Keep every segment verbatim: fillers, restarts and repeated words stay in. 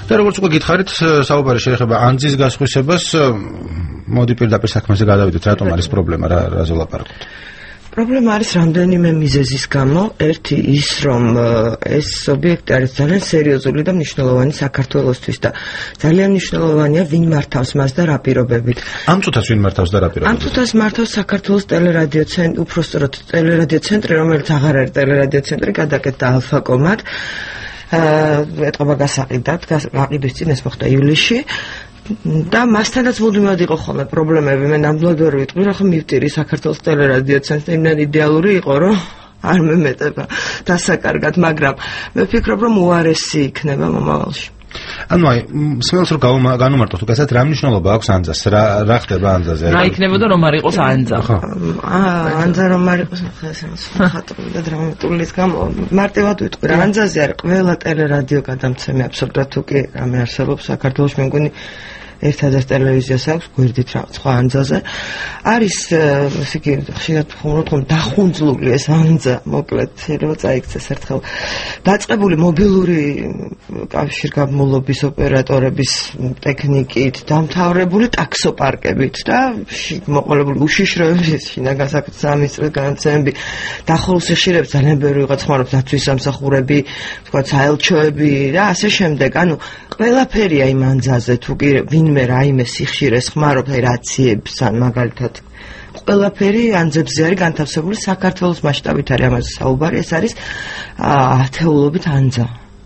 და როგორც უკვე გითხარით, საუბარი შეეხება ანძის გასხვისებას, მოდი პირდაპირ საქმეზე გადავიდეთ, რატომ არის პრობლემა, რა რაზე ვლაპარაკობთ? პრობლემა არის რამდენიმე მიზეზის გამო. ერთი ის, რომ ეს ობიექტი არის ძალიან სერიოზული და მნიშვნელოვანი საქართველოსთვის და ძალიან მნიშვნელოვანია ვინ მართავს მას და რა პირობებით. ამ წუთას ვინ მართავს და რა პირობებით? ამ წუთას მართავს საქართველოს ტელერადიო ცენტრი, უпростоროდ ტელერადიო ცენტრი, რომელიც აღარ არის ტელერადიო ცენტრი, გადაკეთდა ალფაკომად. ეტყობა გასაყიდად, გაყიდვის წინ ეს მოხდა ივლისში. და მასთანაც მუდმივად იყო ხოლმე პრობლემები. მე ნამდვილად ვერ ვიტყვი, რა ხომ მივტირი საქართველოს ტელერადიო ცენტრი, იმდენ იდეალური იყო, რომ არ მემეტება დასაკარგად, მაგრამ მე ვფიქრობ, რომ უარესი იქნება მომავალში. ანუ აი, სმელს რო განუმარტოთ, უკაცრავად რა მნიშვნელობა აქვს ანძას? რა რა ხდება ანძაზე? რა იქნებოდა რომ არ იყოს ანძა? აა, ანძა რომ არ იყოს, ხატული და დრამატულის გამო მარტივად ვიტყვი, რა ანძაზე არის ყველა ტელერადიო გადამცემი აბსოლუტურად თუ კი რამე არსებობს საქართველოს, მე მგონი ერთადერთ ტელევიზიას აქვს გვერდით რა სხვა ანძაზე. არის ესე იგი ხშირად ხუმრობთ, რომ დახუნძლული ეს ანძა, მოკლედ შეიძლება წაიქცეს ერთხელ. დაწყებული მობილური კავშირგაბმულობის ოპერატორების ტექნიკით, დამთავრებული ტაქსოპარკებით და მოყოლებული უშიშროების შინაგანსაკუთრების სამინისტროს განაცემები, დახურულ სიხშირეებს ძალიან ბევრი ვიღაც ხმარობს, დაცვის სამსახურები, თქვა საელჩოები და ასე შემდეგ. ანუ ყველაფერია იმ ანძაზე, თუ კი ვინმე რაიმე სიხშირეს ხმარობს, აი რაციებს ან მაგალითად ყველაფერი ანძებზე არის განთავსებული. საქართველოს მასშტაბით არის ამაზე საუბარი, ეს არის ათეულობით ანძა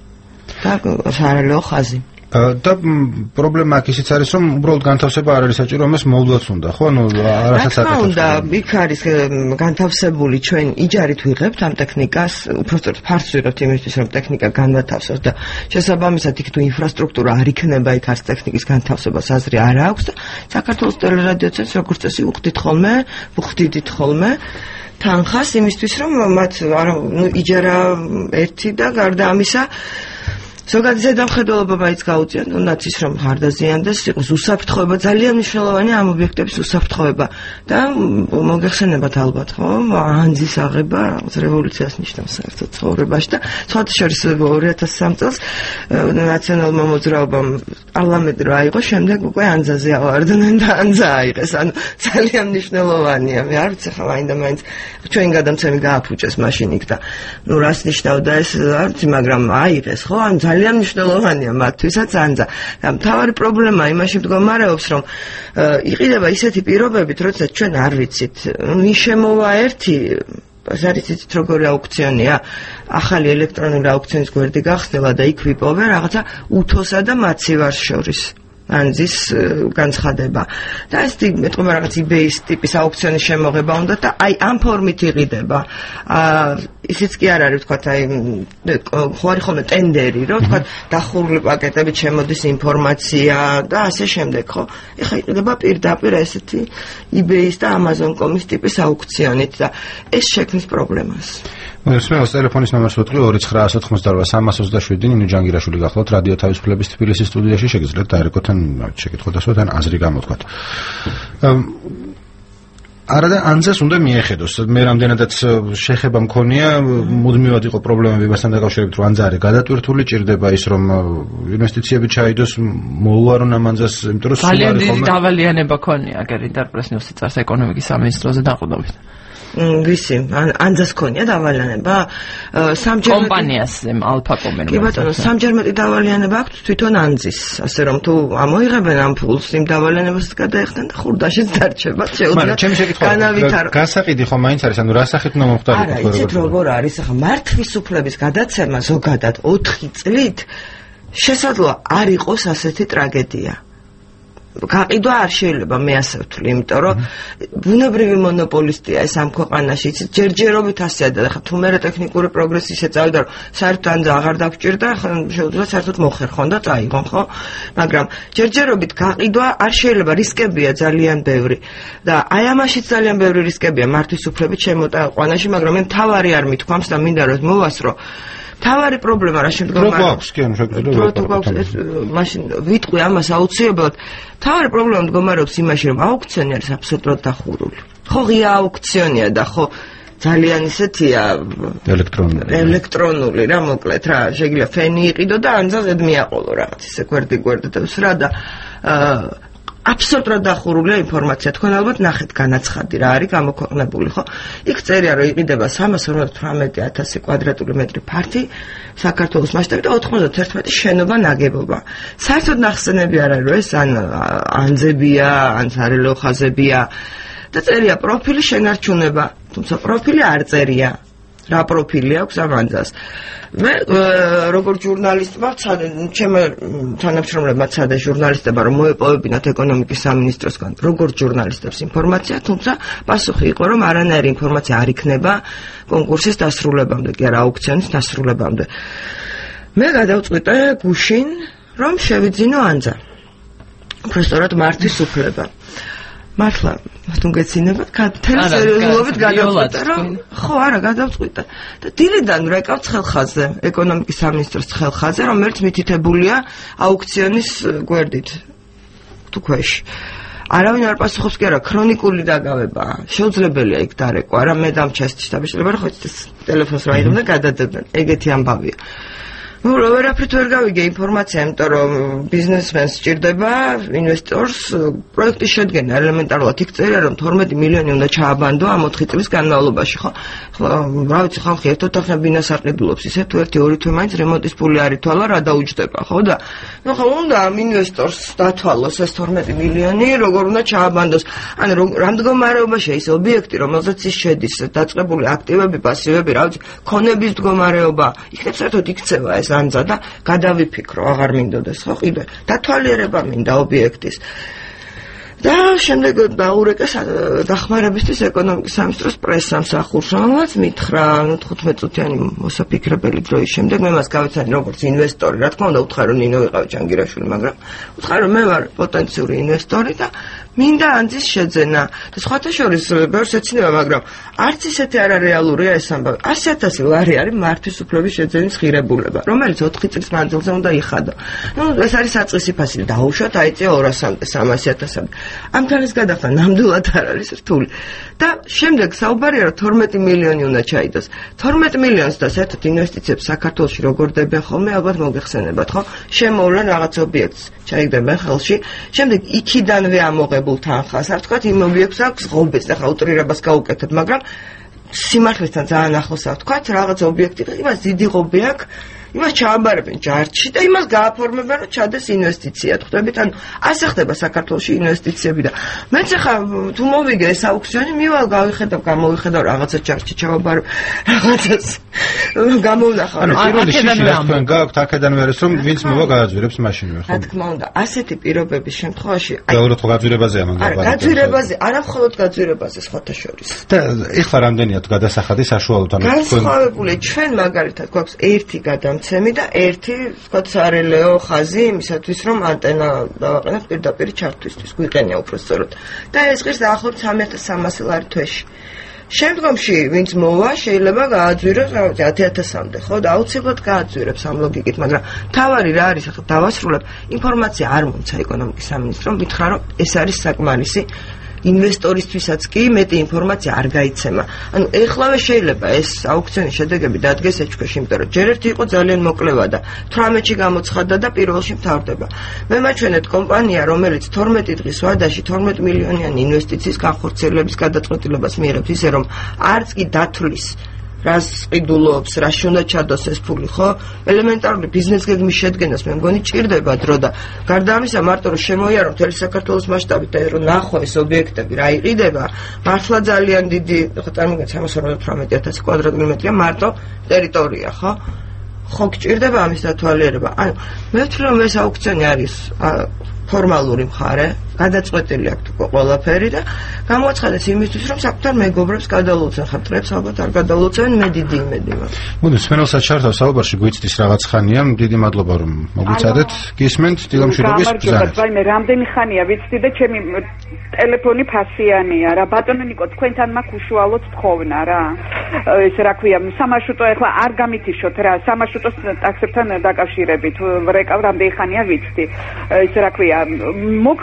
და სარალეო ხაზი. და პრობლემა აქ ისიც არის, რომ უბრალოდ განთავსება არ არის საჭირო, ამას მოვლაც უნდა, ხო? ანუ არასაც აკეთებს. რა თქმა უნდა, იქ არის განთავსებული, ჩვენ იჯარით ვიღებთ ამ ტექნიკას, უბრალოდ ფარს ვიღებთ იმისთვის, რომ ტექნიკა განვათავსოს და შესაბამისად იქ თუ ინფრასტრუქტურა არ იქნება, იქ არის ტექნიკის განთავსებას აზრი არ აქვს და საქართველოს ტელერადიო ცენტრს როგორც წესი უხდით ხოლმე, უხდიდით ხოლმე თანხას იმისთვის, რომ მათ ნუ იჯარა ერთი და გარდა ამისა ზოგადად ზედამხედველობა მაინც გაუწიათ, თუნდაც ის რომ არ დაზიანდეს, იყოს უსაფრთხოება, ძალიან მნიშვნელოვანია ამ ობიექტების უსაფრთხოება და მოგეხსენებათ ალბათ, ხო? ანძის აღება რაღაც რევოლუციას ნიშნავს საერთოდ ცხოვრებაში და სხვათა შორის ორი ათას სამი წელს ნაციონალურმა მოძრაობამ პარლამენტი რა იყო, შემდეგ უკვე ანძაზე ავარდნენ და ანძა აიღეს. ანუ ძალიან მნიშვნელოვანია. მე არ ვიცი ხა მაინდა მაინც ჩვენ გადამცემი გააფუჭეს მაშინ იქ და ნუ რას ნიშნავდა ეს არ ვიცი, მაგრამ აიღეს, ხო? ან ძალიან მნიშვნელოვანია მათთვისაც ანძა. და მთავარი პრობლემა იმაში მდგომარეობს, რომ იყიდება ისეთი პირობებით, როდესაც ჩვენ არ ვიცით, ვინ შემოვა ერთი ზარიცით როგორი აუქციონია, ახალი ელექტრონული აუქციონის გვერდი გახსნილა და იქ ვიპოვე რაღაცა უთოსა და მაცივარს შორის ანძის განცხადება. და ეს მეტყობა რაღაც იბეის ტიპის აუქციონის შემოღება უნდა და აი ამ ფორმით იყიდება. აა ისიც კი არ არის, ვთქვათ, აი ხო არის ხოლმე ტენდერი, რომ ვთქვათ, დახურული პაკეტებით შემოდის ინფორმაცია და ასე შემდეგ, ხო? ეხლა იყიდება პირდაპირ ესეთი იბეის და ამაზონ კომ ის ტიპის აუქციონით და ეს შექმნის პრობლემას. სმელს ტელეფონის ნომერს ვუტყვი ორი ცხრა ოთხმოცდაოთხი სამას ოცდაშვიდი. ნინო ჯანგირაშვილი გახლავთ რადიო თავისუფლების თბილისის სტუდიაში, შეგიძლიათ დაერეკოთ ან შეკითხოთ ასოთ ან აზრი გამოთქვათ. არადა ანძას უნდა მიეხედოს. მე რამდენადაც შეხება მქონია, მუდმივად იყო პრობლემები მასთან დაკავშირებით, რომ ანძა არის გადატვირთული, ჭირდება ის, რომ ინვესტიციები ჩაიდოს, მოუვარონ ამ ანძას, იმიტომ რომ სულ არის ხოლმე დავალიანება ქონია, აგერ ინტერპრესნიუსი წარს ეკონომიკის სამინისტროზე დაყრდნობით. ვისი ანძას ქონია დავალიანება სამჯერ კომპანიას ალფაკომენ. კი ბატონო, სამჯერ მეტი დავალიანება აქვს თვითონ ანძის, ასე რომ თუ ამოიღებენ ამ ფულს იმ დავალიანებას გადაეხდნენ და ხურდაშიც დარჩება, შეუძლია განავითარო. გასაყიდი ხომ მაინც არის, ანუ რა სახით უნდა მომხდარიყო? არა, იცით როგორ არის, ახლა მართვის უფლების გადაცემა ზოგადად ოთხი წლით შესაძლოა არ იყოს ასეთი ტრაგედია. გაყიდვა არ შეიძლება, მე ასე ვთვლი, იმიტომ რომ ბუნებრივი მონოპოლისტია ეს ამ ქვეყანაში, იცით, ჯერჯერობით ასეა და ხა თუ მერე ტექნიკური პროგრესი შეწავიდა, რომ საერთოდ ანძა აღარ დაგჭირდა, შეუძლია საერთოდ მოხერხონ და წაიღონ, ხო? მაგრამ ჯერჯერობით გაყიდვა არ შეიძლება, რისკებია ძალიან ბევრი. და აი ამაშიც ძალიან ბევრი რისკებია მართვის უფლებით შემოტაყვანაში, მაგრამ მე მთავარი არ მithქვამს და მინდა რომ მოვასწრო. თავარი პრობლემა რა შემდგომში გვაქვს კი ანუ შეგვიძლია მაშინ ვიტყვი ამას აუცილებლად. თავარი პრობლემა მდგომარეობს იმაში, რომ აუქციონი არის აბსოლუტურად დახურული. ხო ღია აუქციონია და ხო ძალიან ისეთია ელექტრონული ელექტრონული რა მოკლედ რა შეიძლება ფენი იყიდო და ანძაზედ მიაყოლო რაღაც ისე გვერდი გვერდებს რა და აბსოლუტურად დახურულია ინფორმაცია თქვენ ალბათ ნახეთ განაცხადი რა არის გამოქვეყნებული ხო იქ წერია რომ იყიდება სამას ორმოცდათვრამეტი ათასი კვადრატული მეტრი ფართი საქართველოს მასშტაბით და ოთხმოცდაერთმეტი შენობა ნაგებობა საერთოდ ნახსენები არ არის რომ ეს ან ანძებია ან სარელო ხაზებია და წერია პროფილი შენარჩუნება თუმცა პროფილი არ წერია რა პროფილი აქვს ამ ანძას მე როგორც ჟურნალისტმა ვცადე ჩემო თანამშრომლებმა ვცადე ჟურნალისტებმა რომ მოეპოვებინათ ეკონომიკის სამინისტროსგან როგორც ჟურნალისტებს ინფორმაცია თუმცა პასუხი იყო რომ არანაირი ინფორმაცია არ იქნება კონკურსის დასრულებამდე კი არა აუქციონის დასრულებამდე მე გადავწყვიტე გუშინ რომ შევიძინო ანძა უბრალოდ მართვის უფლება მართლა თუნგეცინებად მთელი სერიოზულობით გადავწყვიტე რომ ხო არა გადავწყვიტე და დილიდან რეკავთ ხელხაზზე ეკონომიკის სამინისტროს ხელხაზზე რომელიც მითითებულია აუქციონის გვერდით თუ ქვეშ არავინ არ პასუხობს კი არა ქრონიკული დაგავებაა შეუძლებელია იქ დარეკვა რა მე დამჩასდი შტაბში ხო ტელეფონს რაიღებდნენ და გადადებდნენ ეგეთი ამბავია ну, ვერაფრით ვერ გავიგე ინფორმაცია, იმიტომ რომ ბიზნესმენს სჭირდება ინვესტორს პროექტის შედგენა ელემენტარულად იქ წერია რომ თორმეტი მილიონი უნდა ჩააბანდო ამ ოთხი წლის განმავლობაში, ხო? რა ვიცი, ხალხი ერთօთახიან ბინას აყიდულობს, ისე თუ ერთი ორი თვე მაინც რემონტის ფული არ ითვალა, რა დაუჯდება, ხო და? ну, ხო უნდა ამ ინვესტორს დათვალოს ეს თორმეტი მილიონი, როგორ უნდა ჩააბანდოს. ან რამ მდგომარეობაშია ის ობიექტი, რომელზეც ის შედის, დაწყებული აქტივები, პასივები, რა ვიცი, ქონების მდგომარეობა, იქნებ საერთოდ იქცევა ეს ანძა და გადავიფიქრო, აღარ მინდოდეს, ხო, კიდე დათვალიერება მინდა ობიექტის. და შემდეგ დაურეკეს დახმარებისთვის ეკონომიკის სამინისტროს პრესსამსახურს, რომელსაც მითხრა, ну, თხუთმეტ წუთიანი მოსაფიქრებელი დროის შემდეგ მე მას გავეცანი როგორც ინვესტორი, რა თქმა უნდა, უთხარი რომ ნინო ვიყავი ჯანგირაშვილი, მაგრამ უთხარი რომ მე ვარ პოტენციური ინვესტორი და მინდა ანძის შეძენა და სხვათა შორის ბევრს ეცინება, მაგრამ არც ისეთი არ არის რეალურია ეს ამბავი. ასი ათასი ლარი არის მართვის უფლების შეძენის ღირებულება, რომელიც ოთხი წლის მანძილზე უნდა იხადო. ну, ეს არის საწყისი ფასი, დაუშვათ აიწია ორასამდე, სამასი ათასამდე. ამ თანის გადახდა ნამდვილად არ არის რთული. და შემდეგ საუბარია რომ თორმეტი მილიონი უნდა ჩაიდოს. თორმეტ მილიონს და საერთოდ ინვესტიციებს საქართველოში როგორ დებენ ხოლმე, ალბათ მოგეხსენებათ, ხო? შემოვლენ რაღაც ობიექტს, ჩაიგდებენ ხელში. შემდეგ იქიდანვე ამოღებულ თანხას, არ თქვათ, იმ ობიექტს აქვს ღობეს, ახლა უტრირებას გავუკეთებ, მაგრამ სიმართლესთან ძალიან ახლოს აქვს, თქვათ, რაღაც ობიექტი, იმას დიდი ღობე აქვს. იმას ჩააბარებენ ჯარჯში და იმას გააფორმებენ რომ ჩადეს ინვესტიცია. ხვდებით, ანუ ასე ხდება საქართველოში ინვესტიციები და მეც ახლა თუ მოვიგე ეს აუქციონი, მივალ გავიხედავ, გამოვიხედავ რაღაცა ჯარჯში ჩავაბარებ, რაღაცას გამოვნახავ. ანუ პირველი შიში თქვენ გაქვთ აქედან ვერეს რომ ვინც მოვა გააძვირებს მაშინვე, ხო? რა თქმა უნდა, ასეთი პირობების შემთხვევაში რეალურად ხო გაძვირებაზეა მან გაბარება. გაძვირებაზე, არა მხოლოდ გაძვირებაზე სხვათა შორის. და ეხლა რამდენია თუ გადასახადი საშუალოდ ანუ თქვენ განსხვავებული ჩვენ მაგალითად გვაქვს ერთი გადამ ცემი და ერთი, ვთქვათ, სარელეო ხაზი იმისათვის, რომ ანტენა დავაყენოთ პირდაპირ ჩართვისთვის, გვიყენია უფრო სწორად. და ეს ღირს დაახლოებით სამი ათას სამასი ლარი თვეში. შემდგომში, ვინც მოვა, შეიძლება გააძვიროს, რა ვიცი, ათი ათასამდე, ხო, და აუცილებლად გააძვირებს ამ ლოგიკით, მაგრამ თავარი რა არის, ახლა დავასრულებ, ინფორმაცია არ მომცა ეკონომიკის სამინისტრომ, მითხრა, რომ ეს არის საკმარისი ინვესტორისთვისაც კი მეტი ინფორმაცია არ გაიცემა. ანუ ეხლავე შეიძლება ეს აუქციონის შედეგები დადგეს ეჭქვეშ, იმიტომ რომ ჯერ ერთი იყო ძალიან მოკლევა და თვრამეტში გამოცხადდა და პირველში მთავრდება. მე მაჩვენეთ კომპანია, რომელიც თორმეტი დღის ვადაში თორმეტ მილიონიანი ინვესტიციის განხორციელების გადაწყვეტილებას მიიღებს, ისე რომ არც კი დათვლის რას ყიდულობს, რაში უნდა ჩადოს ეს ფული, ხო? ელემენტარული ბიზნეს გეგმის შედგენას მე მგონი ჭირდება დრო და გარდა ამისა მარტო რომ შემოიარო მთელი საქართველოს მასშტაბით და რომ ნახო ეს ობიექტები რა იყიდება, მართლა ძალიან დიდი, ხო, წარმოგიდგენთ სამას ორმოცდათვრამეტი ათასი კვადრატული მეტრია მარტო ტერიტორია, ხო? ხო გჭირდება ამის დათვალიერება. ანუ მე ვთვლი რომ ეს აუქციონი არის ფორმალური მხარე, გადაწყვეტილი აქვს უკვე ყველაფერი და გამოაცხადეს იმისთვის, რომ საკუთარ მეგობრებს გადალოცენ, ხარტრებს ალბათ არ გადალოცენ, მე დიდი იმედი მაქვს. მოდით, სვენელსაც ჩართავ საუბარში გვიცდის რაღაც ხანია, დიდი მადლობა რომ მოგვიცადეთ. გისმენთ დილამშვიდობის ბრძანებას. ვაიმე, რამდენი ხანია ვიცდი და ჩემი ტელეფონი ფასიანია რა. ბატონო ნიკო, თქვენთან მაქვს უშუალოდ თხოვნა რა. ეს რა ქვია, სამარშრუტო ეხლა არ გამითიშოთ რა, სამარშრუტოს ტაქსებთან დაკავშირებით. რეკავ რამდენი ხანია ვიცდი. ეს რა ქვია, მოგყავთ სულ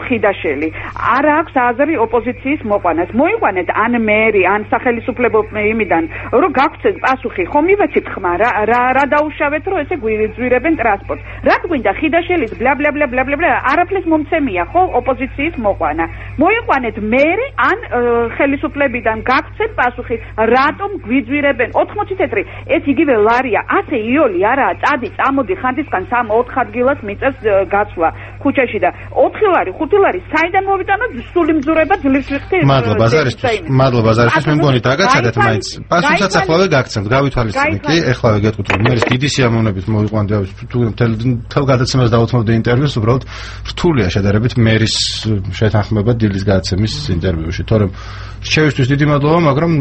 ხიდაშელი. არ აქვს აზრი ოპოზიციის მოყვანას. მოიყვანეთ ან მერი, ან სახელმწიფო იმიდან, რომ გაგვცეთ პასუხი, ხომ მივეცით ხმა რა რა დაუშავეთ, რომ ესე გვიძვირებენ ტრანსპორტს. რა გვინდა ხიდაშელის ბლა ბლა ბლა ბლა ბლა არაფრის მომცემია ხო ოპოზიციის მოყვანა. მოიყვანეთ მერი ან ხელისუფლებიდან გაგვცეთ პასუხი, რატომ გვიძვირებენ ოთხმოცი თეთრი. ეს იგივე ლარია, ასე იოლი არაა, წადი, წამოდი ხანდისგან სამ ოთხ ადგილას მიწეს გაცვლა ქუჩაში და ოთხი ლარი, ხუთი ლარი საიდან მოვიტანოთ სული მძურება ძლივს ვიხდი. მადლობა ზარისთვის. მადლობა ზარისთვის. მე მგონი დაგაცადეთ მაინც. პასუხსაც ახლავე გაგცემთ, გავითვალისწინეთ კი, ეხლავე გეტყვით რომ მე დიდი სიამოვნებით მოვიყვანდი თუ მთელ გადაცემას დაუთმობდი ინტერვიუს, უბრალოდ რთულია შედარებით მერის შეთანხმება დილის გადაცემის ინტერვიუში, თორემ რჩევისთვის დიდი მადლობა, მაგრამ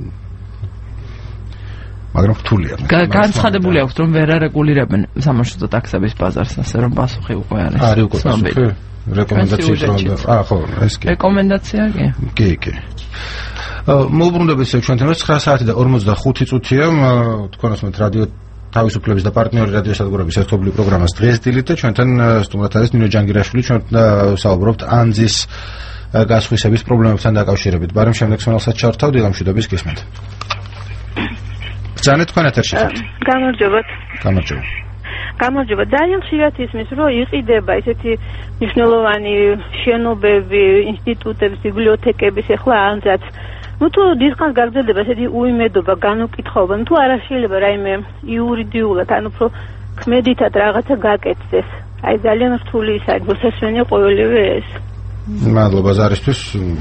მაგრამ რთულია. განცხადებული აქვს რომ ვერ არეგულირებენ სამარშრუტო ტაქსების ბაზარს, ასე რომ პასუხი უკვე არის. არის უკვე პასუხი. რეკომენდაციის რა? აა ხო, ეს კი. რეკომენდაცია კი? კი, კი. მოუბრუნდებით ჩვენ თემას ცხრა საათი და ორმოცდახუთი წუთია, თქვენს მე რადიო თავისუფლების და პარტნიორი რადიოსადგურების ერთობლივ პროგრამას დღეს დილით და ჩვენთან სტუმრად არის ნინო ჯანგირაშვილი, ჩვენ საუბრობთ ანძის გასხვისების პრობლემებთან დაკავშირებით. ბარემ შემდეგ სონალსაც ჩავრთავდი, გამშვიდობის გისმენთ. ბრძანეთ თქვენ ეთერში. გამარჯობათ. გამარჯობა. გამარჯობა. ძალიან ხშირად ისმის, რომ იყიდება ესეთი მნიშვნელოვანი შენობები, ინსტიტუტების, ბიბლიოთეკების, ეხლა ანძაც. ну თუ დისკანს გაგრძელდება ესეთი უიმედობა, განუკითხაობა, ну თუ არ შეიძლება რაიმე იურიდიულად, ანუ უფრო ქმედითად რაღაცა გაკეთდეს. აი ძალიან რთული ის არის, მოსასვენია ყოველივე ეს. მადლობა ზარისთვის.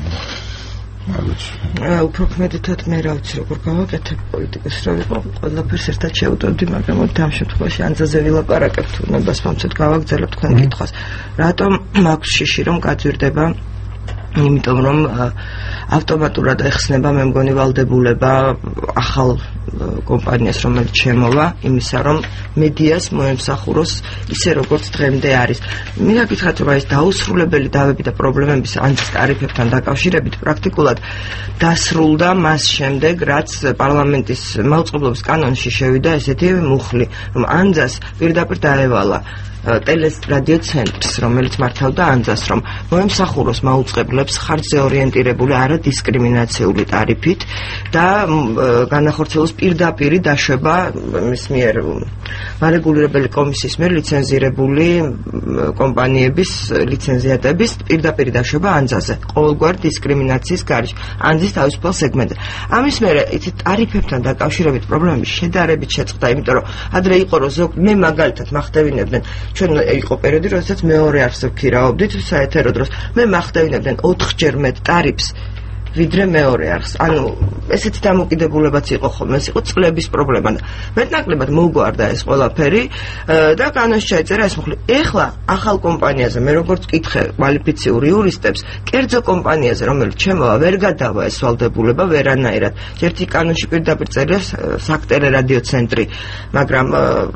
უფრო ქმედითად მე რა ვიცი როგორ გავაკეთებ პოლიტიკას რა ვიყო ყველაფერს ერთად შევუტოვდი მაგრამ ამ შემთხვევაში ანძაზე ვილაპარაკებ თუ ნებას მომცეთ გავაგრძელებ თქვენ კითხვას რატომ მაქვს შიში რომ გაძვირდება იმიტომ რომ ავტომატურად ეხსნება მე მგონი ვალდებულება ახალ კომპანიას რომელიც შემოვა იმისა რომ მედიას მოემსახუროს ისე როგორც დღემდე არის მინდა გითხრათ რომ ეს დაუსრულებელი დავები და პრობლემების ანძის ტარიფებთან დაკავშირებით პრაქტიკულად დასრულდა მას შემდეგ რაც პარლამენტის მაუწყებლობის კანონში შევიდა ესეთი მუხლი რომ ანძას პირდაპირ დაევალა ტელეს რადიო ცენტრს რომელიც მართავდა ანძას რომ მოემსახუროს მაუწყებლებს ხარჯზე ორიენტირებული არადისკრიმინაციული ტარიფით და განახორციელოს პირდაპირი დაშვება მის მიერ მარეგულირებელი კომისიის მიერ ლიცენზირებული კომპანიების ლიცენზიატების პირდაპირი დაშვება ანძაზე ყოველგვარ დისკრიმინაციის გარეშე ანძის თავისუფალ სეგმენტზე ამის მერე იცით ტარიფებთან დაკავშირებით პრობლემები შედარებით შეწყდა იმიტომ რომ ადრე იყო რომ ზოგ მე მაგალითად მახდევინებდნენ ჩვენ იყო პერიოდი, როდესაც მეორე არხზე ვქირაობდით საეთერო დროს. მე მახდევინებდნენ ოთხჯერ მეტ ტარიფს ვიდრე მეორე არხს. ანუ ესეთი დამოკიდებულებაც იყო ხოლმე, ეს იყო წლების პრობლემა. მეტნაკლებად მოუგვარდა ეს ყველაფერი და კანონში ჩაიწერა ეს მუხლი. ეხლა ახალ კომპანიაზე მე როგორც ვკითხე კვალიფიციურ იურისტებს, კერძო კომპანიაზე რომელიც შემოვა ვერ გადავა ეს ვალდებულება ვერანაირად. ერთი კანონში პირდაპირ წერია საკტელე რადიო ცენტრი, მაგრამ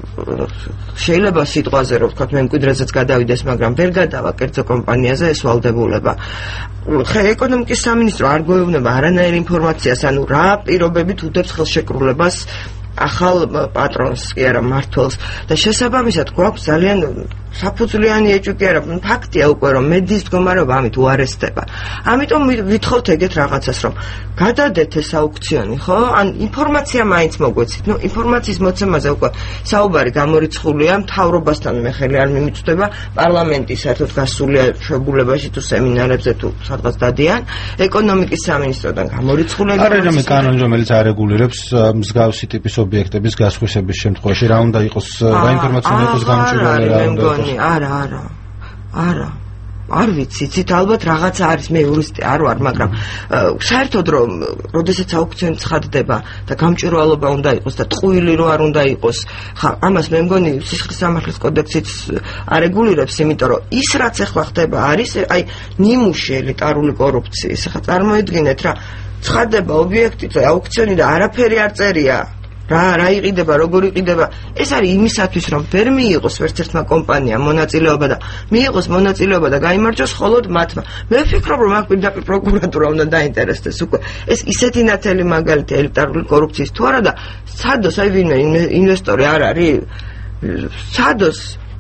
შეიძლება სიტყვაზე რომ ვთქვათ მე მკვიდრეზეც გადავიდეს, მაგრამ ვერ გადავა კერძო კომპანიაზე ეს ვალდებულება. ეკონომიკის სამინისტრო არ გვეუბნება არანაირ ინფორმაციას, ანუ რა პირობებით უდებს ხელშეკრულებას ახალ პატრონს კი არა მმართველს და შესაბამისად გვაქვს ძალიან საფუძვლიანი ეჭვი კი არა ფაქტია უკვე რომ მედიის მდგომარეობა ამით უარესდება. ამიტომ ვითხოვთ ეგეთ რაღაცას რომ გადადეთ ეს აუქციონი, ხო? ან ინფორმაცია მაინც მოგვეცით. ნუ ინფორმაციის მოცემაზე უკვე საუბარი გამორიცხულია, მთავრობასთან მე ხელი არ მიმიწვდება, პარლამენტის საერთოდ გასულია შეგულებაში თუ სემინარებზე თუ სადღაც დადიან, ეკონომიკის სამინისტროდან გამორიცხულია. არ არის რამე კანონი რომელიც არეგულირებს მსგავსი ტიპის ობიექტების გასხვისების შემთხვევაში რა უნდა იყოს გაინფორმაციული იყოს გამჭვირვალე რა უნდა იყოს არა არა არა არ ვიცი, იცით ალბათ რაღაცა არის მე იურისტი არ ვარ, მაგრამ საერთოდ რომ როდესაც აუქციონი ცხადდება და გამჭვირვალობა უნდა იყოს და ტყუილი რო არ უნდა იყოს, ხა ამას მე მგონი სისხლის სამართლის კოდექსიც არეგულირებს, იმიტომ რომ ის რაც ახლა ხდება არის აი ნიმუში ელიტარული კორუფციის. ხა წარმოიდგინეთ რა ცხადდება ობიექტი და აუქციონი და არაფერი არ წერია. რა რა იყიდება, როგორ იყიდება. ეს არის იმისათვის, რომ ვერ მიიღოს ვერც ერთმა კომპანიამ მონაწილეობა და მიიღოს მონაწილეობა და გაიმარჯვოს მხოლოდ მათმა. მე ვფიქრობ, რომ აქ პირდაპირ პროკურატურა უნდა დაინტერესდეს უკვე. ეს ისეთი ნათელი მაგალითი ელიტარული კორუფციის თუ არა და სადოს აი ვინმე ინვესტორი არ არის. სადოს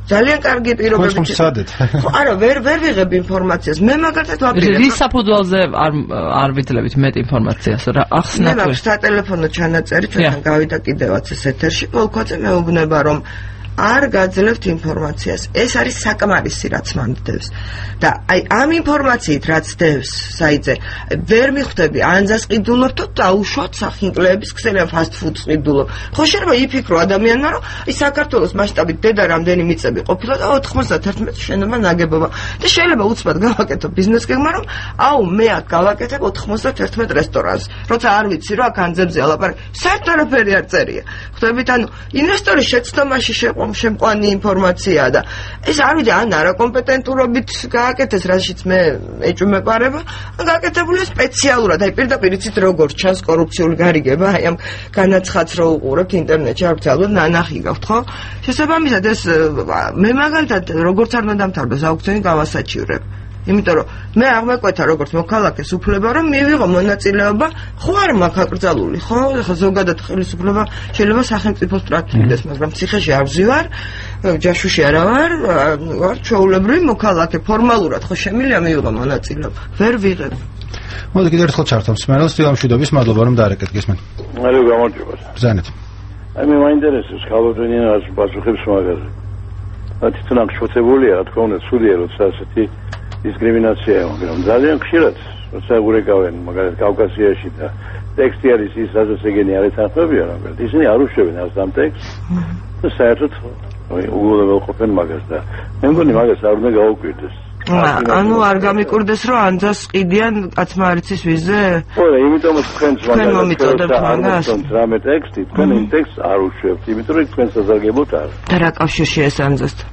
ძალიან კარგი პირობები. ხო, არა, ვერ ვერ ვიღებ ინფორმაციას. მე მაგალითად ვაპირებ. რის საფუძველზე არ არ ვიძლევით მეტ ინფორმაციას, რა ახსნა თქვენ. მე მაქვს სატელეფონო ჩანაწერი, ჩვენთან გავიდა კიდევაც ეს ეთერში. პოლკოძე მეუბნება, რომ არ გაძლევთ ინფორმაციას. ეს არის საკმარისი, რაც მან დევს. და აი ამ ინფორმაციით, რაც დევს საიძე, ვერ მიხვდები ანძას ყიდულობთ და აუშვათ სახინკლეების ქსელი ან ფასტ ფუდს ყიდულობ. ხო შეიძლება იფიქრო ადამიანმა, რომ აი საქართველოს მასშტაბით დედა რამდენი მიწები ყოფილა და ოთხმოცდაერთმეტი შენობა ნაგებობა. და შეიძლება უცბად გავაკეთო ბიზნეს გეგმა, რომ აუ მე აქ გავაკეთებ ოთხმოცდაერთმეტ რესტორანს. როცა არ ვიცი, რომ აქ ანძებზე ალაპარაკი, საერთოდ არაფერი არ წერია. ხვდებით, ანუ ინვესტორის შეცდომაში შეყო შემყვანი ინფორმაცია და ეს არ ვიცი ან არაკომპეტენტურობით გააკეთეს, რაშიც მე ეჭვმეპარება, ან გააკეთებულია სპეციალურად, აი პირდაპირ იცით როგორ ჩანს კორუფციული გარიგება, აი ამ განაცხადს რო უყურებთ ინტერნეტში, არ ვიცი, ალბათ ნანახი გაქვთ, ხო? შესაბამისად ეს მე მაგალითად როგორც არ უნდა დამთავრდეს აუქციონი გავასაჩივრებ. იმიტომ რომ მე აღმეკვეთა როგორც მოქალაქეს უფლება რომ მივიღო მონაწილეობა, ხო არ მაქვს აკრძალული, ხო? ხა ზოგადად ხელისუფლება შეიძლება სახელმწიფოს ტრაქტირდეს, მაგრამ ციხეში არ ვზივარ, ჯაშუში არა ვარ, ვარ ჩვეულებრივი მოქალაქე, ფორმალურად ხო შემიძლია მივიღო მონაწილეობა. ვერ ვიღებ. მოდი კიდევ ერთხელ ჩართო მსმენელს, დილამშვიდობის, მადლობა რომ დაარეკეთ გესმენ. მადლობა გამარჯობა. ბრძანეთ. აი მე მაინტერესებს ხალხობრივად პასუხებს მაგაზე. თვითონ აქ შევწებულია, რა თქმა უნდა, სულია როცა ასეთი დისკრიმინაცია, მაგრამ ძალიან ხშირად როცა გურეკავენ მაგალითად კავკასიაში და ტექსტი არის ის, რასაც ეგენი არ ეთანხმებიან, მაგრამ ისინი არ უშვებენ ას ამ ტექსტს და საერთოდ უგულებელ ყოფენ მაგას და მე მგონი მაგას არ უნდა გაუკვირდეს. ანუ არ გამიკვირდეს, რომ ანძას ყიდიან კაცმა არ იცის ვიზზე? ხო, იმიტომაც თქვენს მაგალითად მაგას რამე ტექსტი, თქვენ იმ ტექსტს არ უშვებთ, იმიტომ რომ თქვენ საზარგებოთ არ. და რა კავშირია ეს ანძასთან?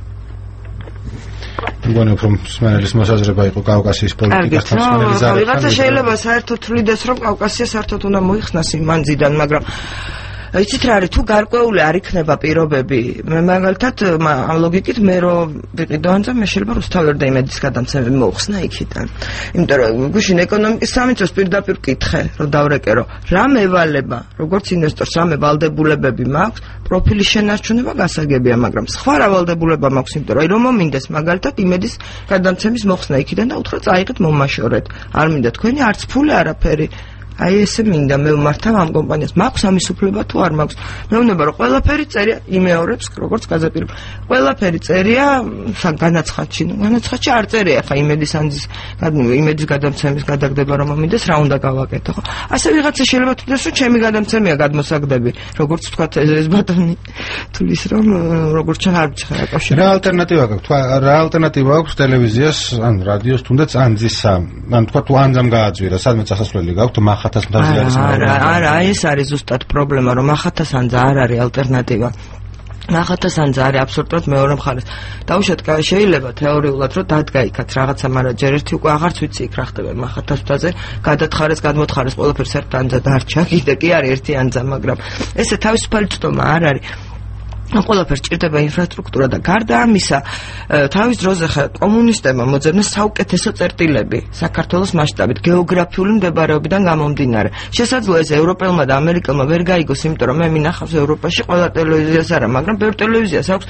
მგონი რომ სმენელის მოსაზრება იყო კავკასიის პოლიტიკასთან სმენელის ზარებთან. ვიღაცა შეიძლება საერთოდ თვლიდეს, რომ კავკასია საერთოდ უნდა მოიხსნას იმ მანძიდან, მაგრამ იცით რა არის, თუ გარკვეული არ იქნება პირობები, მე მაგალითად ამ ლოგიკით მე რომ ვიყიდო ანძა, მე შეიძლება რუსთავი იმედის გადამცემები მოუხსნა იქიდან. იმიტომ რომ გუშინ ეკონომიკის სამინისტროს პირდაპირ ვკითხე, რომ დავრეკე, რომ რა მევალება, როგორც ინვესტორს რა მევალდებულებები მაქვს, პროფილის შენარჩუნება გასაგებია, მაგრამ სხვა რა ვალდებულება მაქვს, იმიტომ რომ რომ მომინდეს მაგალითად იმედის გადამცემის მოხსნა იქიდან და უთხრა წაიღეთ მომაშორეთ. არ მინდა თქვენი არც ფული არაფერი. აი ესე მინდა მე ვმართავ ამ კომპანიას. მაქვს ამის უფლება თუ არ მაქვს? მეუბნება რომ ყველაფერი წერია იმეორებს, როგორც გაზაფირებ. ყველაფერი წერია განაცხადში. ნუ განაცხადში არ წერია ხა იმედის ანძის იმედის გადამცემის გადაგდება რომ მომინდეს რა უნდა გავაკეთო, ხო? ასე ვიღაცა შეიძლება თვითონ რომ ჩემი გადამცემია გადმოსაგდები, როგორც თქვა ეს ბატონი თulis რომ როგორც ჩან არ ვიცი რა კავშირი. რა ალტერნატივა გაქვს? თქვა რა ალტერნატივა აქვს ტელევიზიას ან რადიოს თუნდაც ანძისა? ან თქვა თუ ანძამ გააძვირა, სადმე წასასვლელი გაქვთ მახათას მთავარი არის. არა, არა, ეს არის ზუსტად პრობლემა, რომ მახათას ანძა არ არის ალტერნატივა. მახათას ანძა არის აბსოლუტურად მეორე მხარეს. დაუშვათ შეიძლება თეორიულად რომ დადგაიქათ რაღაცა, მაგრამ ჯერ ერთი უკვე აღარც ვიცი იქ რა ხდება მახათას მთაზე, გადათხარეს, გადმოთხარეს ყველაფერს ერთ ანძა დარჩა, კიდე კი არის ერთი ანძა, მაგრამ ესე თავისუფალი ცდომა არ არის. ყველაფერს ჭირდება ინფრასტრუქტურა და გარდა ამისა თავის დროზე ხა კომუნისტებმა მოძებნეს საუკეთესო წერტილები საქართველოს მასშტაბით გეოგრაფიული მდებარეობიდან გამომდინარე. შესაძლოა ეს ევროპელმა და ამერიკელმა ვერ გაიგოს, იმიტომ რომ მე მინახავს ევროპაში ყველა ტელევიზიას არა, მაგრამ ბევრ ტელევიზიას აქვს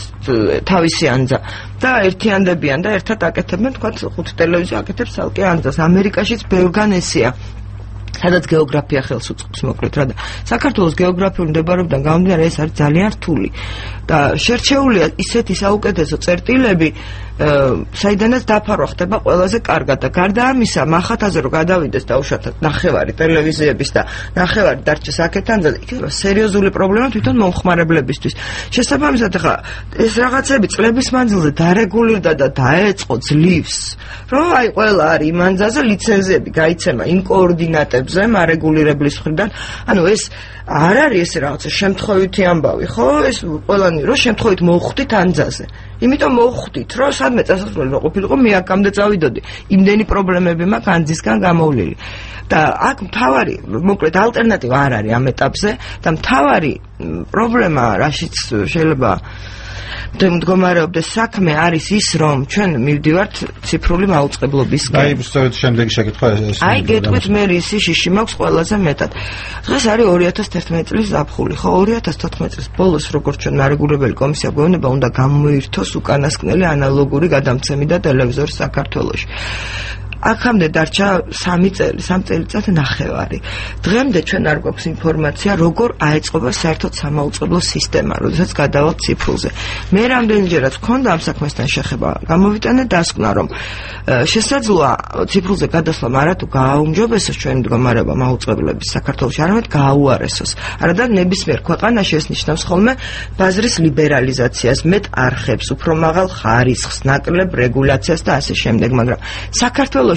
თავისი ანძა და ერთიანდებიან და ერთად აკეთებენ, თქვა ხუთ ტელევიზია აკეთებს ცალკე ანძას. ამერიკაშიც ბევრგან ესეა. სადაც გეოგრაფია ხელს უწყობს მოკლედ რა და საქართველოს გეოგრაფიული მდებარეობიდან გამომდინარე ეს არის ძალიან რთული და შერჩეულია ისეთი საუკეთესო წერტილები, საიდანაც დაფარვა ხდება ყველაზე კარგად და გარდა ამისა მახათაზე რომ გადავიდეს დაუშვათ ნახევარი ტელევიზიების და ნახევარი დარჩეს აქეთან და იქნება სერიოზული პრობლემა თვითონ მომხმარებლებისთვის. შესაბამისად ხა ეს რაღაცები წლების მანძილზე დარეგულირდა და დაეწყო ძლივს, რომ აი ყველა არის იმ ანძაზე ლიცენზიები გაიცემა იმ კოორდინატებზე მარეგულირებლის მხრიდან. ანუ ეს არ არის ესე რაღაცა შემთხვევითი ამბავი, ხო? ეს ყველანი რომ შემთხვევით მოხვდით ანძაზე. იმიტომ მოხვდით, რომ სადმე წასასვლელი რო ყოფილიყო, მე აქამდე წავიდოდი. იმდენი პრობლემები მაქვს ანძისგან გამოვლილი. და აქ მთავარი, მოკლედ ალტერნატივა არ არის ამ ეტაპზე და მთავარი პრობლემა, რაშიც შეიძლება მდგომარეობდეს საქმე არის ის, რომ ჩვენ მივდივართ ციფრული მაუწყებლობისკენ. აი, სწორედ შემდეგი შეკითხვა ეს. აი, გეტყვით მე ისი შიში მაქვს ყველაზე მეტად. დღეს არის ორი ათას თერთმეტი წლის ზაფხული, ხო, ორი ათას თოთხმეტი წლის ბოლოს როგორც ჩვენ მარეგულებელი კომისია გვეუბნება, უნდა გამოირთოს უკანასკნელი ანალოგური გადამცემი და ტელევიზორი საქართველოში. აქამდე დარჩა სამი წელი, სამი წელიწად ნახევარი. დღემდე ჩვენ არ გვაქვს ინფორმაცია, როგორ აეწყობა საერთოდ სამაუწყებლო სისტემა, როდესაც გადავალთ ციფრულზე. მე რამდენჯერაც მქონდა ამ საქმესთან შეხება, გამოვიტანე დასკვნა, რომ შესაძლოა ციფრულზე გადასვლა მარათუ გააუმჯობესოს ჩვენი მდგომარეობა მაუწყებლობის საქართველოში, არამედ გააუარესოს. არადა ნებისმიერ ქვეყანაში ეს ნიშნავს ხოლმე ბაზრის ლიბერალიზაციას, მეტ არხებს, უფრო მაღალ ხარისხს, ნაკლებ რეგულაციას და ასე შემდეგ, მაგრამ საქართველოში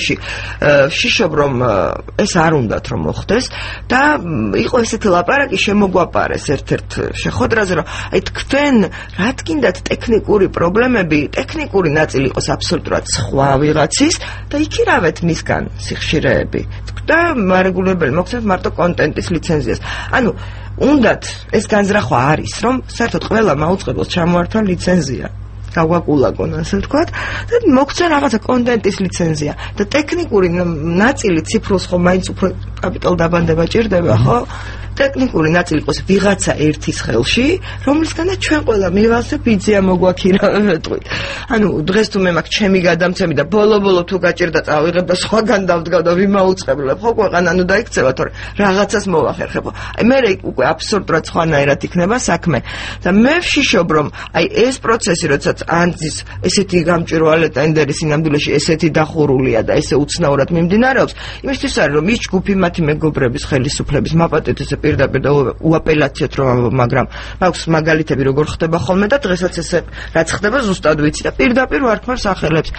შიშობ რომ ეს არ უნდათ რომ მოხდეს და იყო ესეთი ლაპარაკი შემოგვაპარეს ერთ-ერთ შეხვედრაზე რომ აი თქვენ რა თქინდათ ტექნიკური პრობლემები ტექნიკური ნაწილი იყოს აბსოლუტურად სხვა ვიღაცის და იქირავეთ მისგან სიხშირეები და მარეგულებელი მოხდეთ მარტო კონტენტის ლიცენზიას ანუ უნდათ ეს განზრახვა არის რომ საერთოდ ყველა მაუწყებლოს ჩამოართვა ლიცენზია გავაკულაგონ ასე ვთქვათ და მოგცე რაღაცა კონტენტის ლიცენზია და ტექნიკური ნაწილი ციფრულს ხო მაინც უფრო კაპიტალ დაბანდება ჭირდება ხო ტექნიკური ნაწილი იყოს ვიღაცა ერთის ხელში რომლისგანაც ჩვენ ყველა მივასე ბიძია მოგვაქირავეთყვით ანუ დღეს თუ მე მაქვს ჩემი გადამცემი და ბოლო-ბოლო თუ გაჭირდა წავიღებ და სხვაგან დავდგავ და ვიმაუწყებლებ ხო ქვეყანა ნუ დაიქცევა თორე რაღაცას მოვახერხებ აი მე უკვე აბსოლუტურად სხვანაირად იქნება საქმე და მე ვშიშობ რომ აი ეს პროცესი როდესაც ანძის ესეთი გამჭვირვალე ტენდერი სინამდვილეში ესეთი დახურულია და ესე უცნაურად მიმდინარეობს იმისთვის არის რომ ის ჯგუფი მათი მეგობრების ხელისუფლების მაპატეთ ესე პირდაპირ და უაპელაციოთ რომ მაგრამ მაქვს მაგალითები როგორ ხდება ხოლმე და დღესაც ესე რაც ხდება ზუსტად ვიცი და პირდაპირ ვარქმევ სახელებს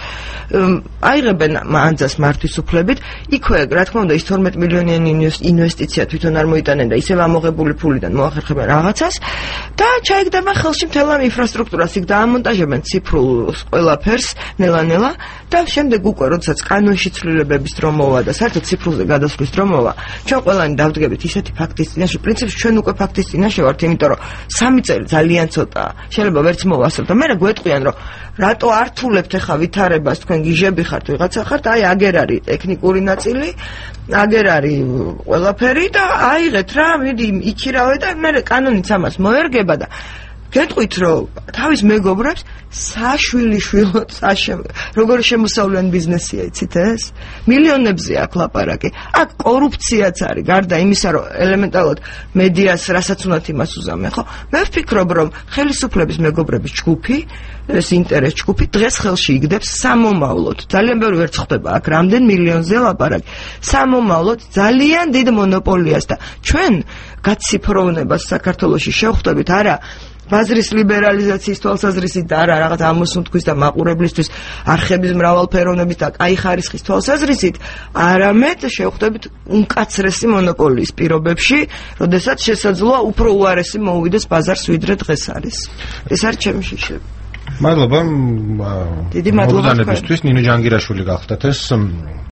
აიღებენ ანძას მართვის უფლებით იქვე რა თქმა უნდა ის თორმეტ მილიონიანი ინვესტიცია თვითონ არ მოიტანენ და ისევ ამოღებული ფულიდან მოახერხებენ რაღაცას და ჩაიგდება ხელში მთელ ამ ინფრასტრუქტურას იქ დაამონტაჟებენ ციფრულ ყველაფერს ნელა-ნელა და შემდეგ უკვე როდესაც კანონში ცვლილებების დრო მოვა და საერთოდ ციფრულზე გადასვლის დრო მოვა ჩვენ ყველანი დავდგებით ისეთი ფაქტის წინაშე პრინციპში ჩვენ უკვე ფაქტის წინაშე ვართ იმიტომ რომ სამი წელი ძალიან ცოტაა შეიძლება ვერც მოვასწროთ და მე რა გვეტყვიან რომ რატო ართულებთ ახლა ვითარებას თქვენ გიჟები ხართ ვიღაცა ხართ აი აგერ არის ტექნიკური ნაწილი აგერ არის ყველაფერი და აიღეთ რა მიდი იქირავე და მე კანონიც ამას მოერგება და გეტყვით რომ თავის მეგობრებს საშვილიშვილოდ როგორ შემოსავლიან ბიზნესია იცით ეს მილიონებზე აქ ლაპარაკი აქ კორუფციაც არის გარდა იმისა რომ ელემენტარულად მედიას რასაც უნდათ იმას უზამენ ხო მე ვფიქრობ რომ ხელისუფლების მეგობრების ჯგუფი ეს ინტერეს ჯგუფი დღეს ხელში იგდებს სამომავლოდ ძალიან ბევრი ვერც ხდება აქ რამდენ მილიონზე ლაპარაკი სამომავლოდ ძალიან დიდ მონოპოლიას და ჩვენ გაციფროვნებას საქართველოში შევხვდებით არა ბაზრის ლიბერალიზაციის თვალსაზრისით და არა რაღაც ამოსუნთქვის და მაყურებლისთვის არხების მრავალფეროვნების და კაი ხარისხის თვალსაზრისით, არამედ შევხვდებით უმკაცრესი მონოპოლიის პირობებში, როდესაც შესაძლოა უფრო უარესი მოუვიდეს ბაზარს ვიდრე დღეს არის. ეს არის ჩემი შიშები. მადლობა. დიდი მადლობა. ნინო ჯანგირაშვილი გახდათ ეს